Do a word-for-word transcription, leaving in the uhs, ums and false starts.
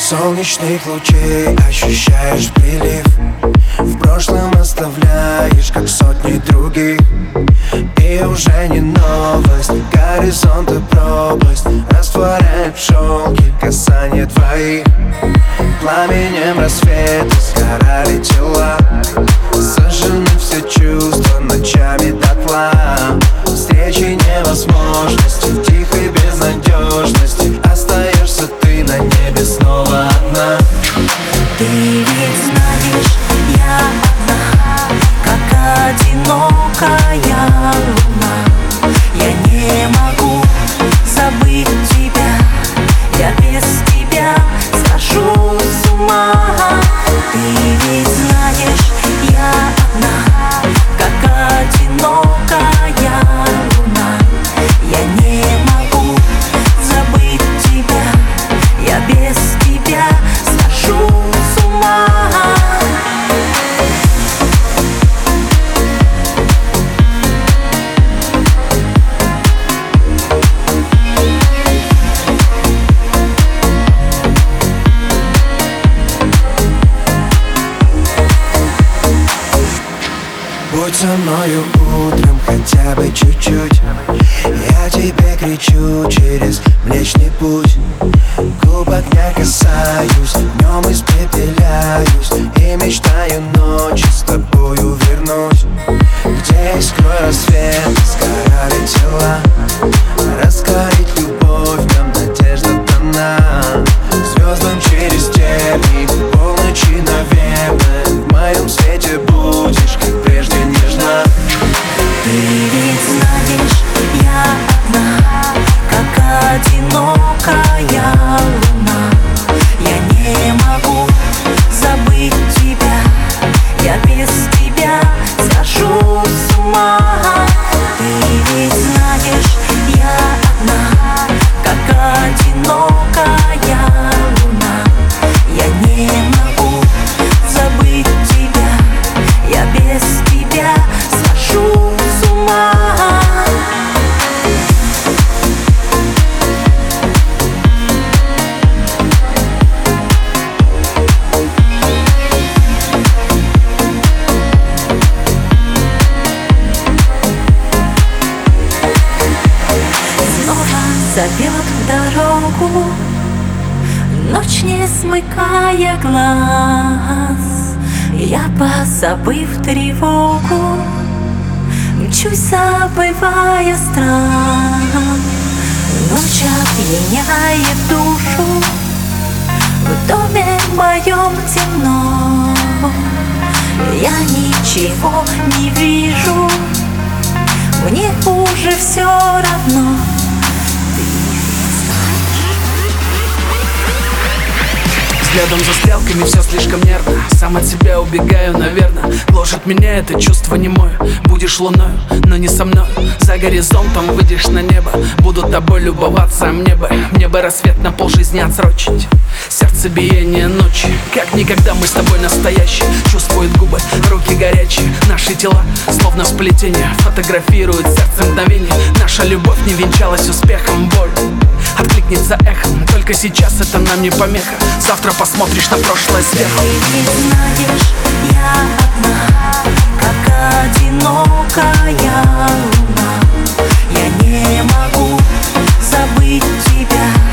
солнечных лучей ощущаешь прилив. В прошлом оставляешь, как сотни других. И уже не новость, горизонт и пропасть растворяет в шелке касание твоих. Пламенем рассвета сгорали тела, сожжены все чувства ночами дотла. Встречи невозможности, в тихой безнадежности остаешься ты на небе снова одна. Ты ведь знаешь, я одна, как одинокая луна. Я не могу забыть тебя, я без тебя схожу с ума. Ты ведь знаешь, я одна, как одинокая луна. Я не могу забыть тебя, я без тебя схожу с ума. Будь со мною утром хотя бы чуть-чуть. Я тебе кричу через Млечный Путь. Губ огня касаюсь, днем испепеляюсь и мечтаю ночью с тобою вернуть. Где искрой рассвета сгорали тела, раскорить любовь, в нем надежда дана. Звездам через тернии, полночи, наверное, в моем свете будешь, как прежде, нежна. Ты ведь знаешь, я одна, как одинокая луна. Я не могу забыть тебя, я без тебя схожу с ума. Ты ведь знаешь, я одна, как одинокая луна. Я не могу забыть тебя, я без тебя схожу с ума. Снова зовет в дорогу ночь, не смыкая глаз. Я, позабыв тревогу, мчусь, забывая страх. Ночь опьяняет душу, в доме моем темно. Я ничего не вижу, мне уже все равно. Взглядом за стрелками все слишком нервно. Сам от себя убегаю, наверное. Гложет меня это чувство немое. Будешь луною, но не со мной. За горизонтом выйдешь на небо. Буду тобой любоваться, мне бы Мне бы рассвет на полжизни отсрочить. Сердцебиение ночи, как никогда мы с тобой настоящие. Чувствуют губы, руки горячие. Наши тела, словно сплетение, фотографируют сердце мгновение. Наша любовь не венчалась успехом, боль откликнется эхом. Только сейчас это нам не помеха. Завтра посмотришь на прошлое сверху. Ты ведь знаешь, я одна, как одинокая луна. Я не могу забыть тебя,